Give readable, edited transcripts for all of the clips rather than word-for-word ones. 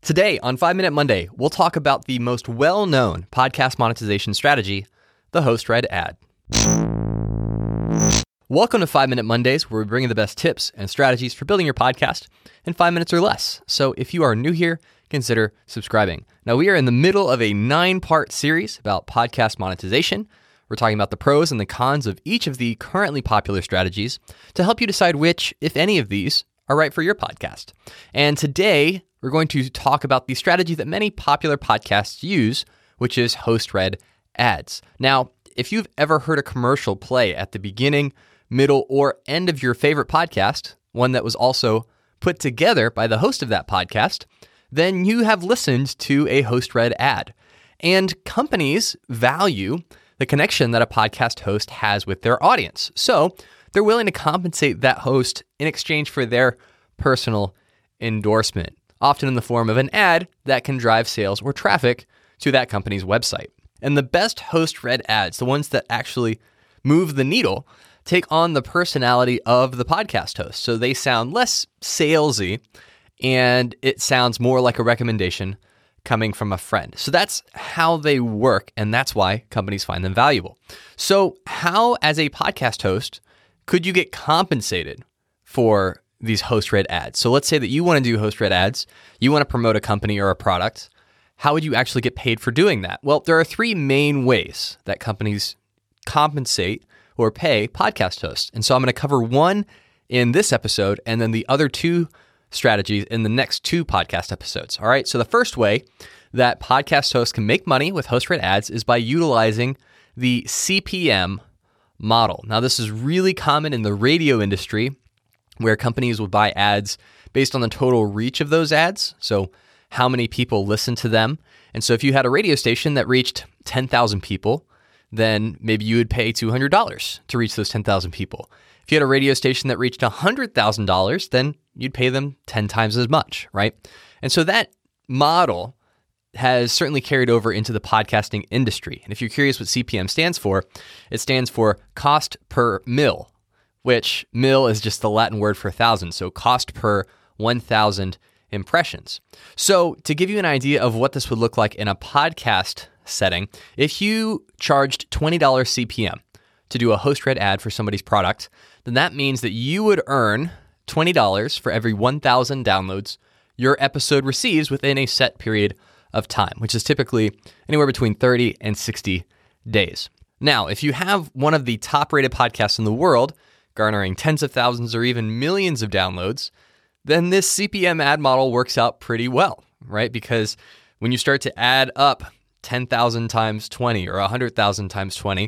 Today on 5 Minute Monday, we'll talk about the most well-known podcast monetization strategy, the host-read ad. Welcome to 5 Minute Mondays, where we bring you the best tips and strategies for building your podcast in 5 minutes or less. So if you are new here, consider subscribing. Now, we are in the middle of a 9-part series about podcast monetization. We're talking about the pros and the cons of each of the currently popular strategies to help you decide which, if any of these, are right for your podcast. And today, we're going to talk about the strategy that many popular podcasts use, which is host-read ads. Now, if you've ever heard a commercial play at the beginning, middle, or end of your favorite podcast, one that was also put together by the host of that podcast, then you have listened to a host-read ad. And companies value the connection that a podcast host has with their audience. So they're willing to compensate that host in exchange for their personal endorsement, often in the form of an ad that can drive sales or traffic to that company's website. And the best host-read ads, the ones that actually move the needle, take on the personality of the podcast host. So they sound less salesy, and it sounds more like a recommendation coming from a friend. So that's how they work, and that's why companies find them valuable. So how, as a podcast host, could you get compensated for these host-read ads? So let's say that you want to do host-read ads, you want to promote a company or a product. How would you actually get paid for doing that? Well, there are 3 main ways that companies compensate or pay podcast hosts. And so I'm going to cover one in this episode and then the other 2 strategies in the next 2 podcast episodes. All right. So the first way that podcast hosts can make money with host-read ads is by utilizing the CPM model. Now, this is really common in the radio industry, where companies would buy ads based on the total reach of those ads. So how many people listen to them. And so if you had a radio station that reached 10,000 people, then maybe you would pay $200 to reach those 10,000 people. If you had a radio station that reached $100,000, then you'd pay them 10 times as much, right? And so that model has certainly carried over into the podcasting industry. And if you're curious what CPM stands for, it stands for cost per mil, which mil is just the Latin word for 1,000. So cost per 1,000 impressions. So to give you an idea of what this would look like in a podcast setting, if you charged $20 CPM to do a host-read ad for somebody's product, then that means that you would earn $20 for every 1,000 downloads your episode receives within a set period of time, which is typically anywhere between 30 and 60 days. Now, if you have one of the top-rated podcasts in the world, garnering tens of thousands or even millions of downloads, then this CPM ad model works out pretty well, right? Because when you start to add up 10,000 times 20 or 100,000 times 20,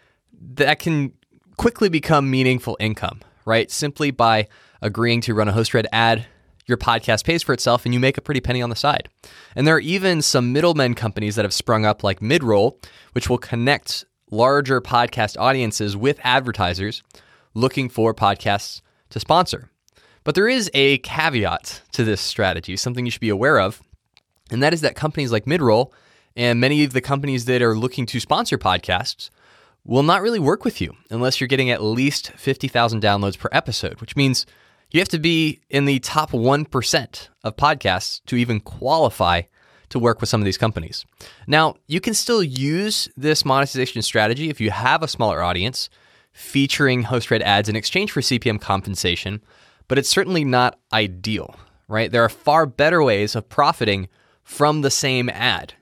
that can quickly become meaningful income, right? Simply by agreeing to run a host-read ad, your podcast pays for itself and you make a pretty penny on the side. And there are even some middlemen companies that have sprung up like Midroll, which will connect larger podcast audiences with advertisers looking for podcasts to sponsor. But there is a caveat to this strategy, something you should be aware of, and that is that companies like Midroll and many of the companies that are looking to sponsor podcasts will not really work with you unless you're getting at least 50,000 downloads per episode, which means you have to be in the top 1% of podcasts to even qualify to work with some of these companies. Now, you can still use this monetization strategy if you have a smaller audience, featuring host-read ads in exchange for CPM compensation, but it's certainly not ideal, right? There are far better ways of profiting from the same ad,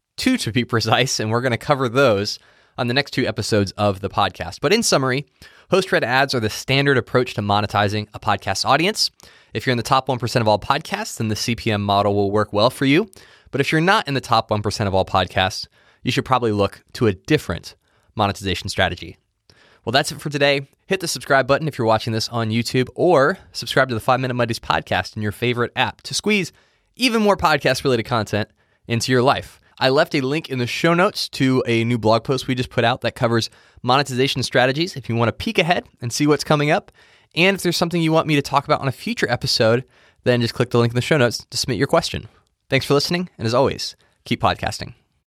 2 to be precise, and we're going to cover those on the next 2 episodes of the podcast. But in summary, host-read ads are the standard approach to monetizing a podcast audience. If you're in the top 1% of all podcasts, then the CPM model will work well for you. But if you're not in the top 1% of all podcasts, you should probably look to a different monetization strategy. Well, that's it for today. Hit the subscribe button if you're watching this on YouTube, or subscribe to the 5 Minute Mondays podcast in your favorite app to squeeze even more podcast-related content into your life. I left a link in the show notes to a new blog post we just put out that covers monetization strategies if you want to peek ahead and see what's coming up. And if there's something you want me to talk about on a future episode, then just click the link in the show notes to submit your question. Thanks for listening, and as always, keep podcasting.